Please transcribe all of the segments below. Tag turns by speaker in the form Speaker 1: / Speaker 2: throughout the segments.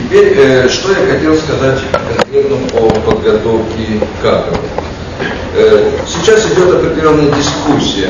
Speaker 1: Теперь, что я хотел сказать конкретно о подготовке кадров. Сейчас идет определенная дискуссия.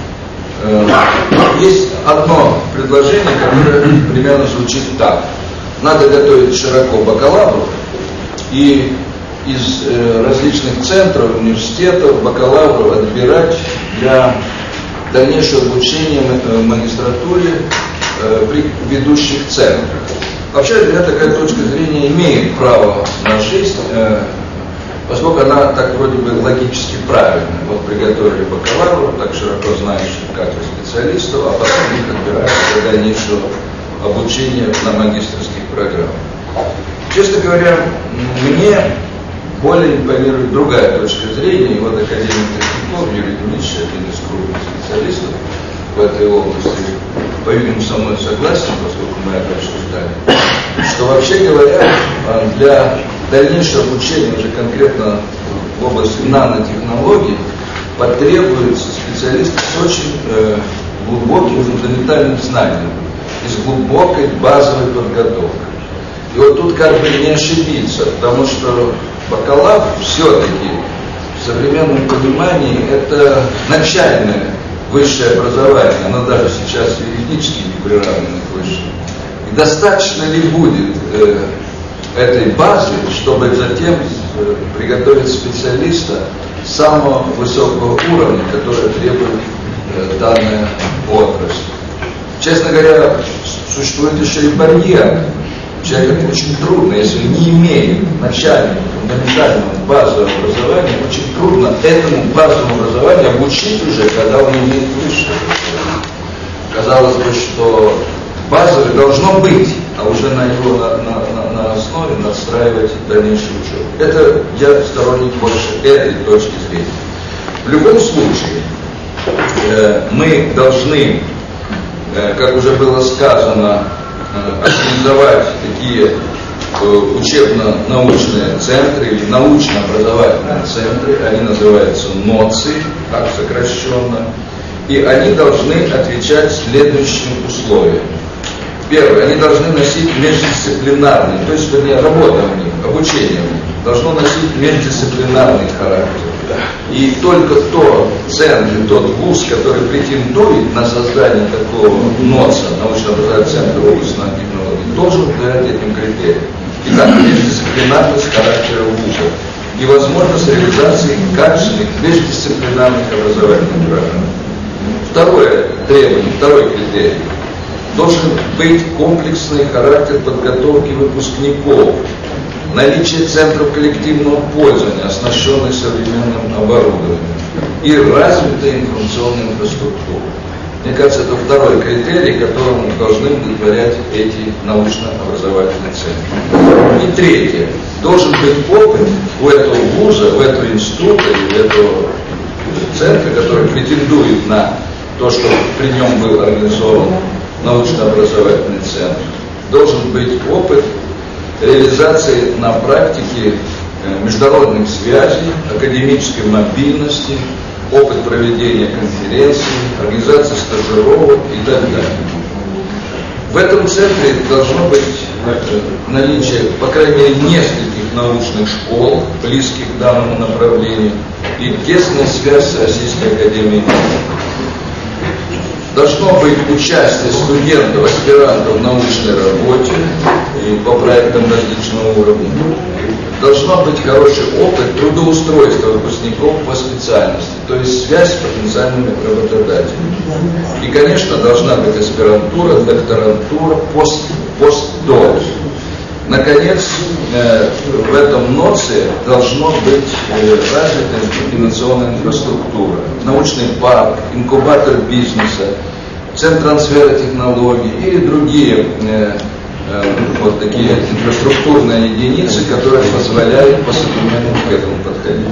Speaker 1: Есть одно предложение, которое примерно звучит так. Надо готовить широко бакалавров, и из различных центров, университетов, бакалавров отбирать для дальнейшего обучения в магистратуре при ведущих центрах. Вообще, такая точка зрения имеет право на жизнь, поскольку она так вроде бы логически правильная. Вот приготовили бакалавров, так широко знающих кадры специалистов, а потом их отбирают для дальнейшего обучения на магистерских программах. Честно говоря, мне более импонирует другая точка зрения, и вот академик Третьяков, Юрий Дмитриевич, один из крупных специалистов в этой области, по-видимому, со мной согласен, поскольку мы это обсуждали, что вообще говоря, для дальнейшего обучения уже конкретно в области нанотехнологий потребуются специалисты с очень глубоким фундаментальным знанием и с глубокой базовой подготовкой. И вот тут как бы не ошибиться, потому что бакалавр все-таки в современном понимании это начальное высшее образование, оно даже сейчас юридически не приравнено к высшему. И достаточно ли будет этой базы, чтобы затем приготовить специалиста самого высокого уровня, который требует данная отрасль? Честно говоря, существует еще и барьер. Человеку очень трудно, если он не имеет начального, фундаментального базового образования, очень трудно этому базовому образованию обучить уже, когда он имеет высшее образование. Казалось бы, что базовое должно быть, а уже на его на основе настраивать дальнейшую учебу. Это я сторонник больше этой точки зрения. В любом случае, мы должны, как уже было сказано, организовать такие учебно-научные центры или научно-образовательные центры, они называются НОЦИ, так сокращенно, и они должны отвечать следующим условиям. Первое, они должны носить междисциплинарный, то есть, вернее, работа в них, обучение в них, должно носить междисциплинарный характер. И только тот центр, тот вуз, который претендует на создание такого НОЦа, научно-образовательного центра в области нанотехнологий, должен удовлетворять этим критериям. Итак, междисциплинарность характера вуза и возможность реализации качественных междисциплинарных образовательных программ. Второе требование, второй критерий. Должен быть комплексный характер подготовки выпускников, наличие центров коллективного пользования, оснащенных современным оборудованием, и развитая информационная инфраструктура. Мне кажется, это второй критерий, которому должны удовлетворять эти научно-образовательные центры. И третье. Должен быть опыт у этого вуза, у этого института или у этого центра, который претендует на то, что при нем был организован научно-образовательный центр. Должен быть опыт реализации на практике международных связей, академической мобильности, опыт проведения конференций, организации стажировок и так далее. В этом центре должно быть наличие, по крайней мере, нескольких научных школ, близких к данному направлению, и тесная связь с Российской академией наук. Должно быть участие студентов, аспирантов в научной работе и по проектам различного уровня. Должно быть хороший опыт трудоустройства выпускников по специальности, то есть связь с потенциальными работодателями. И, конечно, должна быть аспирантура, докторантура, постдок. Наконец, в этом НОЦе должно быть развита информационная инфраструктура, научный парк, инкубатор бизнеса, центр трансфера технологий или другие вот такие инфраструктурные единицы, которые позволяют по-современному к этому подходить.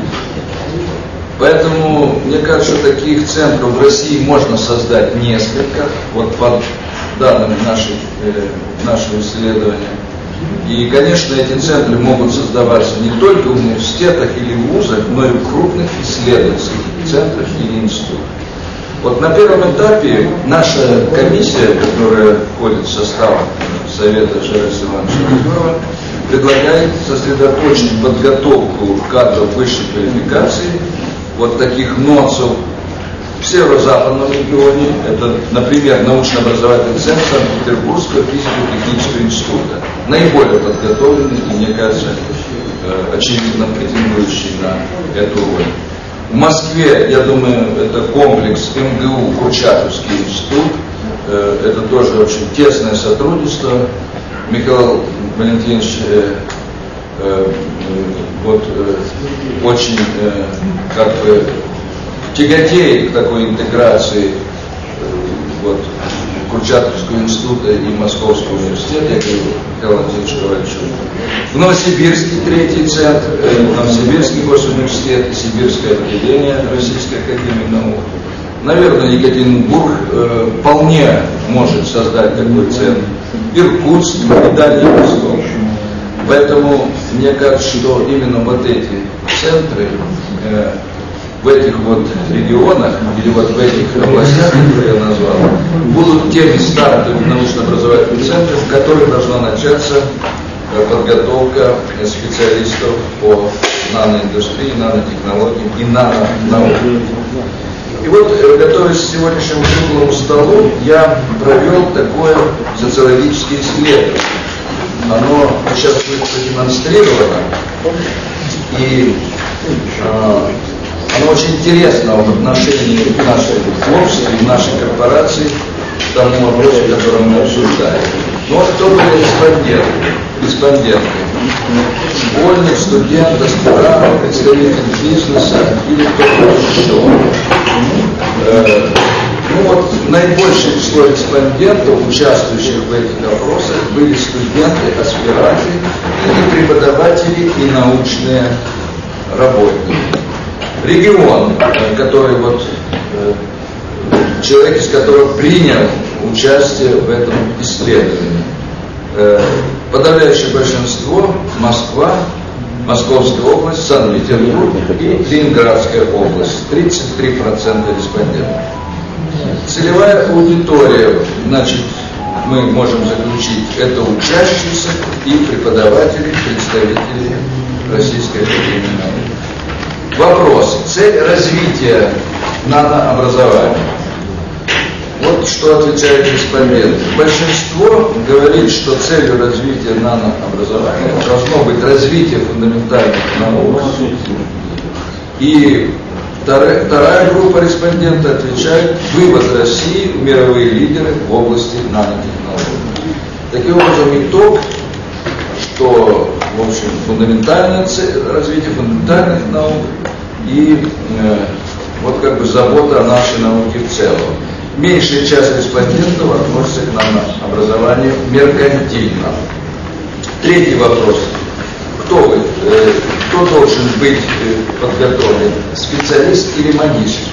Speaker 1: Поэтому, мне кажется, таких центров в России можно создать несколько, вот по данным нашего исследования. И, конечно, эти центры могут создаваться не только в университетах или вузах, но и в крупных исследовательских центрах или институтах. Вот на первом этапе наша комиссия, которая входит в состав Совета Шариса Ивановича Егорова предлагает сосредоточить подготовку кадров высшей квалификации, вот таких НОЦов, в северо-западном регионе, это, например, научно-образовательный центр Санкт-Петербургского физико-технического института, наиболее подготовленный и, мне кажется, очевидно претендующий на эту роль. В Москве, я думаю, это комплекс МГУ, Курчатовский институт, это тоже очень тесное сотрудничество. Михаил Валентинович очень как бы тяготеет к такой интеграции Курчатовского института и Московского университета, я говорю Михаилу Валентиновичу Ковальчу. В Новосибирске третий центр, Новосибирский госуниверситет и Сибирское отделение Российской академии наук. Наверное, Екатеринбург вполне может создать такой центр. Иркутск и Дальний Восток. Поэтому мне кажется, что именно вот эти центры в этих вот регионах или вот в этих областях, которые я назвал, будут теми стартовыми научно-образовательными центрами, в которых должна начаться подготовка специалистов по наноиндустрии, нанотехнологиям и нанонауке. И вот, готовясь к сегодняшнему круглому столу, я провел такое социологическое исследование. Оно сейчас будет продемонстрировано, и оно очень интересно в отношении нашей общества и нашей корпорации к тому вопросу, который мы обсуждаем. Ну вот кто были респонденты? Школьник, студент, аспирант, представитель бизнеса или кто-то еще. Ну вот наибольшее число респондентов, участвующих в этих опросах, были студенты, аспиранты или преподаватели и научные работники. Регион, который человек, из которого принял участие в этом исследовании. Подавляющее большинство Москва, Московская область, Санкт-Петербург и Ленинградская область. 33% респондентов. Целевая аудитория, значит, мы можем заключить, это учащиеся и преподаватели, представители Российской академии наук. Вопрос. Цель развития нанообразования. Вот что отвечают респонденты. Большинство говорит, что целью развития нанообразования должно быть развитие фундаментальных наук. И вторая группа респондентов отвечает вывод России в мировые лидеры в области нанотехнологий. Таким образом, итог, что, в общем, фундаментальное развитие фундаментальных наук и вот как бы забота о нашей науке в целом. Меньшая часть респондентов относится к нанообразованию меркантильно. Третий вопрос. Кто должен быть подготовлен? Специалист или магистр?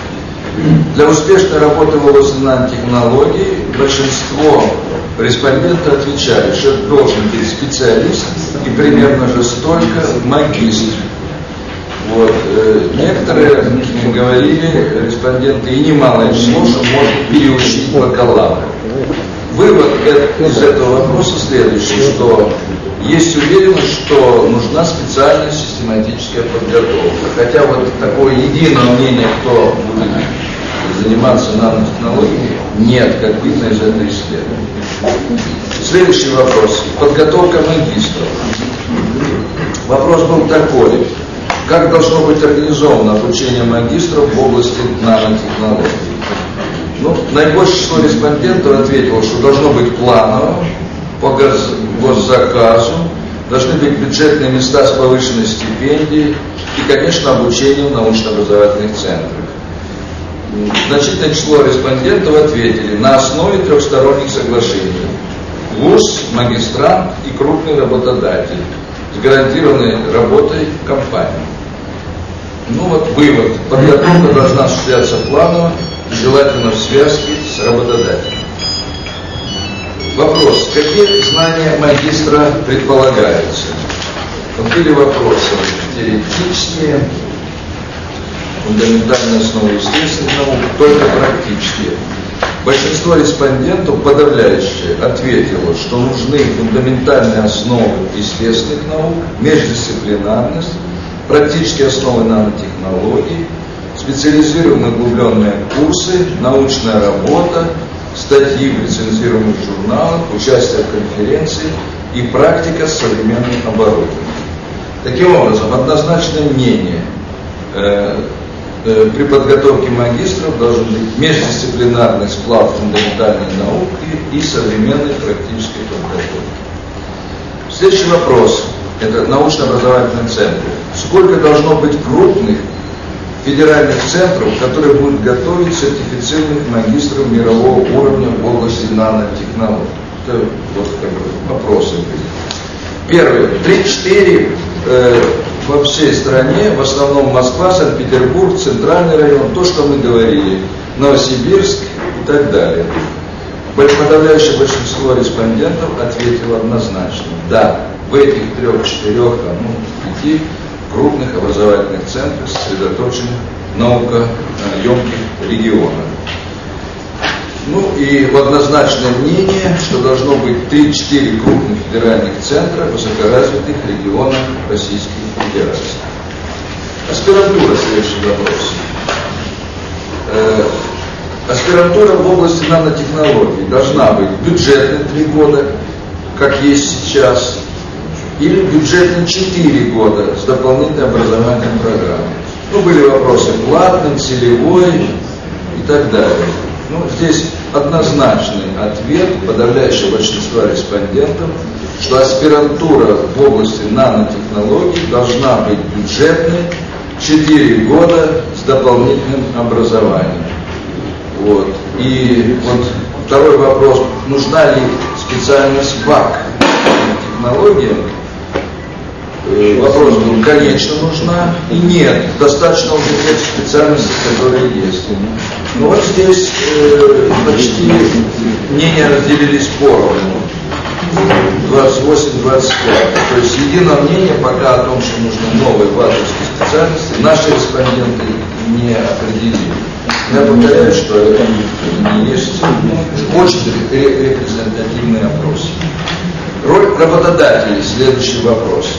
Speaker 1: Для успешной работы в области нанотехнологий большинство респондентов отвечали, что должен быть специалист и примерно же столько магистр. Вот. Некоторые говорили, респонденты, и немалое число, что можно переучить бакалавра. Вывод из этого вопроса следующий, что есть уверенность, что нужна специальная систематическая подготовка. Хотя вот такое единое мнение, кто будет заниматься нанотехнологиями, нет, как видно из этого исследования. Следующий вопрос. Подготовка магистров. Вопрос был такой. Как должно быть организовано обучение магистров в области нанотехнологий? Наибольшее число респондентов ответило, что должно быть планово, по госзаказу, должны быть бюджетные места с повышенной стипендией и, конечно, обучение в научно-образовательных центрах. Значительное число респондентов ответили на основе трехсторонних соглашений. ВУЗ, магистрант и крупный работодатель с гарантированной работой компании. Вывод. Подготовка должна осуществляться планово, желательно в связке с работодателем. Вопрос. Какие знания магистра предполагаются? Были вопросы теоретические, фундаментальные основы естественных наук, только практические. Большинство респондентов, подавляющее, ответило, что нужны фундаментальные основы естественных наук, междисциплинарность, практические основы нанотехнологий, специализированные углубленные курсы, научная работа, статьи в рецензируемых журналах, участие в конференции и практика с современным оборудованием. Таким образом, однозначное мнение при подготовке магистров должен быть междисциплинарный сплав фундаментальной науки и современной практической подготовки. Следующий вопрос. Это научно-образовательные центры. Сколько должно быть крупных федеральных центров, которые будут готовить сертифицированных магистров мирового уровня в области нанотехнологий? Это вот как бы вопросы. Первое. 3-4 во всей стране, в основном Москва, Санкт-Петербург, Центральный район, то, что мы говорили, Новосибирск и так далее. Подавляющее большинство респондентов ответило однозначно. Да, в этих 3-4, 5 крупных образовательных центрах сосредоточены наукоемких регионах. Ну и однозначное мнение, что должно быть 3-4 крупных федеральных центра в высокоразвитых регионах Российской Федерации. Аспирантура, следующий вопрос. Аспирантура в области нанотехнологий должна быть бюджетной 3 года, как есть сейчас, или бюджетной 4 года с дополнительной образовательной программой. Ну, были вопросы платный, целевой и так далее. Ну, здесь однозначный ответ подавляющего большинства респондентов, что аспирантура в области нанотехнологий должна быть бюджетной 4 года с дополнительным образованием. Вот. И вот второй вопрос, нужна ли специальность ВАК технологиям? Вопрос был, конечно, нужна и нет. Достаточно уже тех специальностей, которые есть. Но вот здесь почти мнения разделились поровну. 28-25. То есть единое мнение пока о том, что нужны новые ватовские специальности, наши респонденты не определили. Я повторяю, что это не есть очень репрезентативный опрос. Роль работодателей. Следующий вопрос.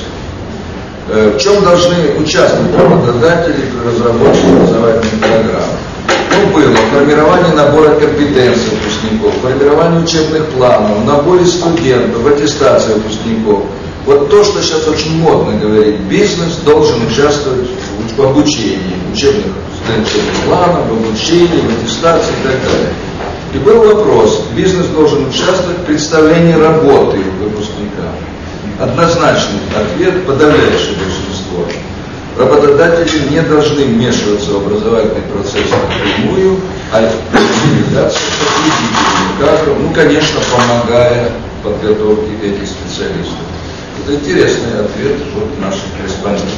Speaker 1: В чем должны участвовать работодатели при разработке образовательных программ? Ну, было формирование набора компетенций выпускников, формирование учебных планов, наборе студентов, аттестация выпускников. Вот то, что сейчас очень модно говорить, бизнес должен участвовать в обучении, учебных планов, в обучении, в аттестации и так далее. И был вопрос, бизнес должен участвовать в представлении работы выпускника. Однозначный ответ, подавляющее большинство. Работодатели не должны вмешиваться в образовательный процесс напрямую, а делегацию кадров, ну, конечно, помогая подготовке этих специалистов. Это интересный ответ от наших респондентов.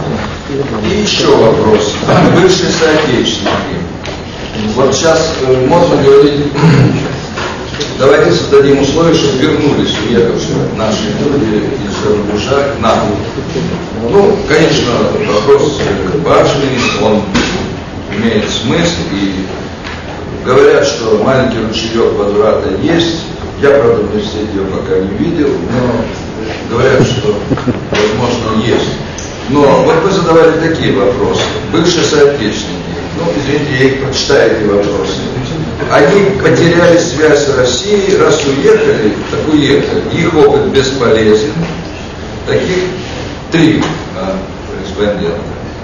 Speaker 1: И еще вопрос. Бывшие соотечественники. Вот сейчас можно говорить, давайте создадим условия, чтобы вернулись уехавшие наши люди из-за рубежа к нам. Ну, конечно, вопрос важный, он имеет смысл, и говорят, что маленький ручеек возврата есть. Я, правда, в университете его пока не видел, но говорят, что, возможно, есть. Но вот вы задавали такие вопросы. Бывшие соотечественники, ну, извините, я их прочитаю, эти вопросы. Они потеряли связь с Россией, раз уехали, так уехали. Их опыт бесполезен. Таких 3 респондента.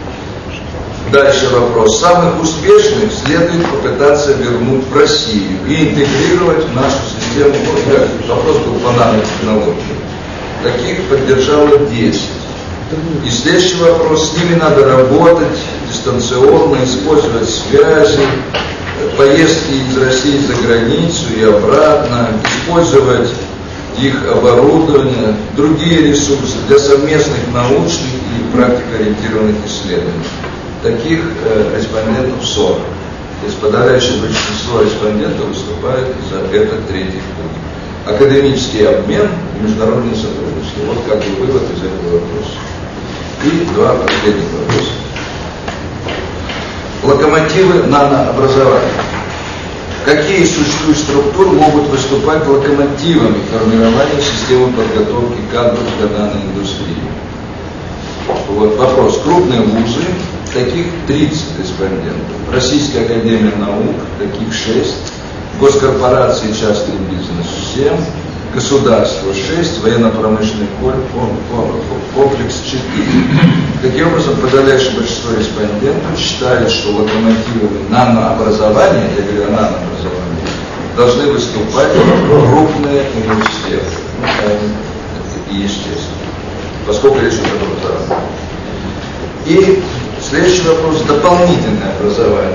Speaker 1: Дальше вопрос. Самых успешных следует попытаться вернуть в Россию и интегрировать в нашу систему. Вопрос был по нанотехнологии. Таких поддержало 10. И следующий вопрос. С ними надо работать дистанционно, использовать связи, поездки из России за границу и обратно, использовать их оборудование, другие ресурсы для совместных научных и практикоориентированных исследований. Таких респондентов 40. То есть подавляющее большинство респондентов выступает за этот 3-й пункт. Академический обмен и международное сотрудничество. Вот как бы вывод из этого вопроса. И 2 последних вопроса. Локомотивы нанообразования. Какие из существующих структур могут выступать локомотивами формирования системы подготовки кадров для данной индустрии? Вот вопрос. Крупные вузы, таких 30 респондентов. Российская академия наук, таких 6. Госкорпорации и частный бизнес 7. Государство 6. Военно-промышленный комплекс 4. Таким образом, подавляющее большинство респондентов считает, что локомотивами нанообразования, я говорю о нанообразовании, должны выступать крупные университеты. И естественно. Поскольку речь идет об образовании. И следующий вопрос. Дополнительное образование.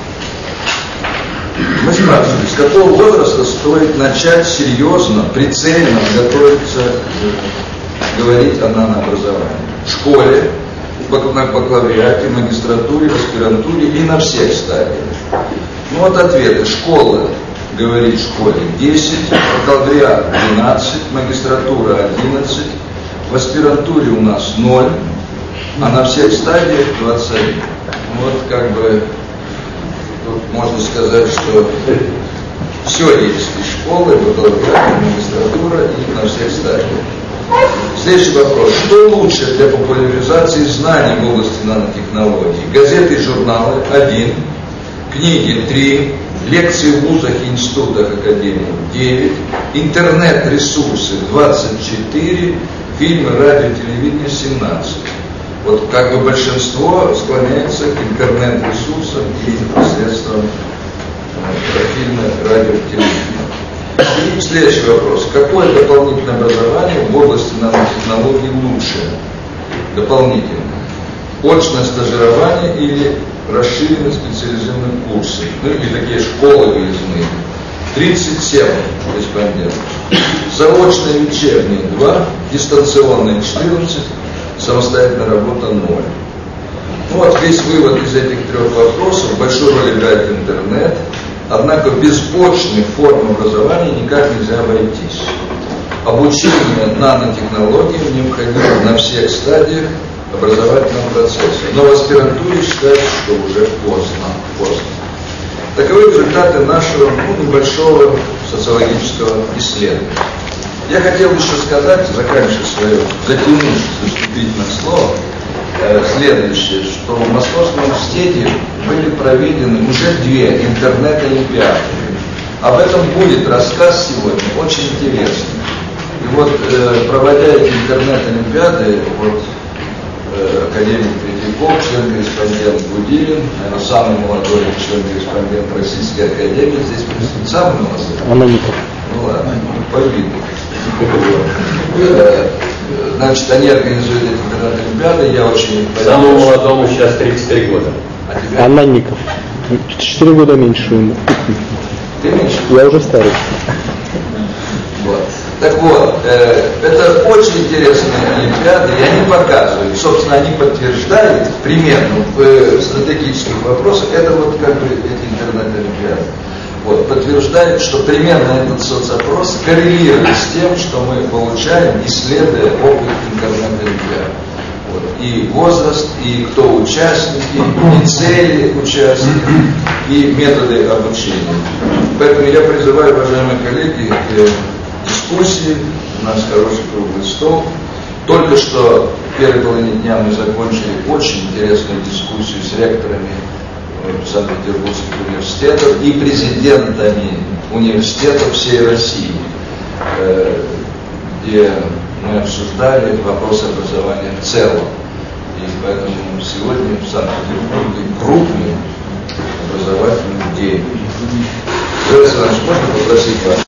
Speaker 1: Мы спрашивали, с какого возраста стоит начать серьезно, прицельно готовиться говорить о нанообразовании? В школе, на бакалавриате, магистратуре, в аспирантуре и на всех стадиях. Ну вот ответы. Школа, говорит в школе 10, бакалавриат 12, магистратура 11, в аспирантуре у нас 0, а на всех стадиях 21. Вот как бы тут можно сказать, что все есть, и школы, и бакалавриат, и магистратура, и на всех стадиях. Следующий вопрос. Что лучше для популяризации знаний в области нанотехнологий? Газеты и журналы 1, книги 3, лекции в вузах и институтах академии 9, интернет-ресурсы 24, фильмы, радио, телевидение 17. Вот как бы большинство склоняется к интернет-ресурсам и средствам фильма, радио, телевидения. И следующий вопрос. Какое дополнительное образование в области нанотехнологий лучше? Дополнительное. Очное стажирование или расширенные специализированные курсы? Ну или такие школы выездные. 37 респондентов. Заочные вечерние 2, дистанционные 14, самостоятельная работа 0. Ну вот весь вывод из этих трех вопросов. Большую роль играет интернет. Однако без очных форм образования никак нельзя обойтись. Обучение нанотехнологиям необходимо на всех стадиях образовательного процесса. Но в аспирантуре считается, что уже поздно. Таковы результаты нашего небольшого социологического исследования. Я хотел еще сказать, заканчивая свое затянувшееся вступительное слово, следующее, что в Московском университете были проведены уже 2 интернет-олимпиады. Об этом будет рассказ сегодня, очень интересный. И вот, проводя эти интернет-олимпиады, вот, академик Третьяков, член-корреспондент Гудилин, наверное, самый молодой член-корреспондент Российской академии, здесь присутствует самый молодой.
Speaker 2: Анонников.
Speaker 1: Ну ладно, по виду. Значит, они организуют эти интернет-олимпиады, я очень...
Speaker 3: Самому молодому сейчас 33 года.
Speaker 1: А тебя?
Speaker 2: Анонников. 4 года меньше ему.
Speaker 1: Ты меньше?
Speaker 2: Я уже старый.
Speaker 1: Вот. Так вот, это очень интересные олимпиады, и они показывают, собственно, они подтверждают примерно в стратегических вопросах, это вот как бы эти интернет-олимпиады. Вот, подтверждает, что примерно этот соцопрос коррелирует с тем, что мы получаем, исследуя опыт интернет-олимпиад. Вот, и возраст, и кто участники, и цели участников, и методы обучения. Поэтому я призываю, уважаемые коллеги, к дискуссии. У нас хороший круглый стол. Только что в первой половине дня мы закончили очень интересную дискуссию с ректорами Санкт-Петербургских университетов и президентами университетов всей России, где мы обсуждали вопросы образования в целом. И поэтому сегодня в Санкт-Петербурге крупный образовательный день. Александр Иванович, можно попросить вас?